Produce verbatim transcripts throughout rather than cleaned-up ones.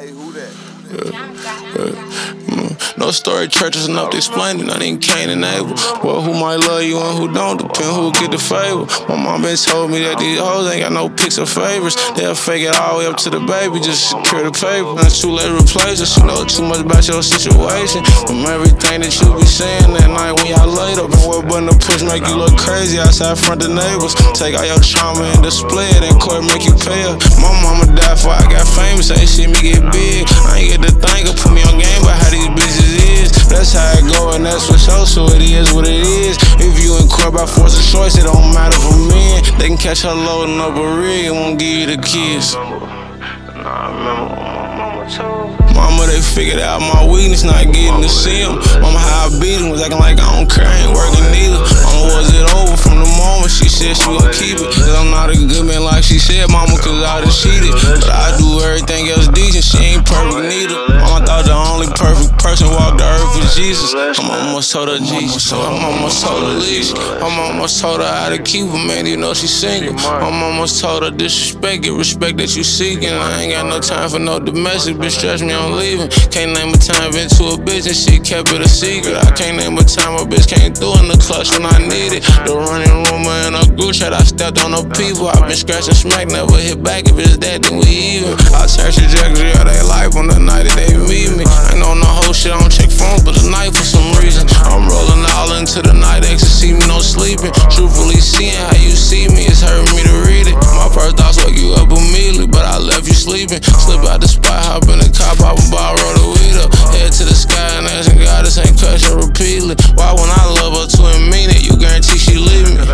Hey, who that? Yeah, yeah. Mm. No story churches enough to explain it, not even Cain and Abel. Well, who might love you and who don't, depend who get the favor. My mom been told me that these hoes ain't got no pics or favors. They'll fake it all the way up to the baby, just secure the paper. And it's too late to replace it, she know too much about your situation. From everything that you be saying that night when y'all laid up. And what button to push make you look crazy outside front of neighbors. Take all your trauma and display it, and court make you pay her. My mama died before I got famous, ain't see me get big. I ain't get to think or put me on game about how these bitches is. That's how it go and that's for sure, so it is what it is. If you in court by force of choice, it don't matter for men. They can catch her loading up a rig and won't give you the kids. Nah, I remember what my mama told me. Mama, they figured out my weakness, not getting to see them. Mama, how I beat them, was acting like I don't care, I ain't working neither. Mama, was it over from the moment she said she gon' keep it? Cause I'm not a good man like she said, mama, cause I done cheated. But I do everything else decent, she ain't perfect neither. Mama thought the only perfect person walked the earth was Jesus. I'm almost told her Jesus, so I'm almost told her leash. I'm almost told her how to keep her, man, you know she single. I'm almost told her disrespect, get respect that you seeking. I ain't got no time for no domestic, bitch, stress me on leaving. Can't name a time I've been to a bitch and she kept it a secret. I can't name a time a bitch came through in the clutch when I needed. The running rumor in a group chat, I stepped on the people. I been scratching smack, never hit back. If it's that, then we even. I search the trajectory of their life on the night that they meet me. Ain't on the whole shit, I don't check phones, but the night for some reason. I'm rolling all into the night, ecstasy, me no sleeping. Truthfully seeing how you see me, it's hurting me to read it. My first thoughts woke you up immediately, but I left you sleeping. Slip out the spot, hop in the cop, hop and bar, roll the weed up. Head to the sky and asking God, this ain't question repeatedly. Why when I love her to and mean it, you guarantee she leave me?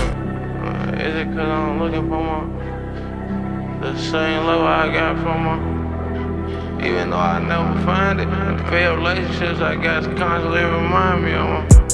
Is it cause I'm looking for my, the same love I got from her? Even though I never find it, the failed relationships I got constantly remind me of her.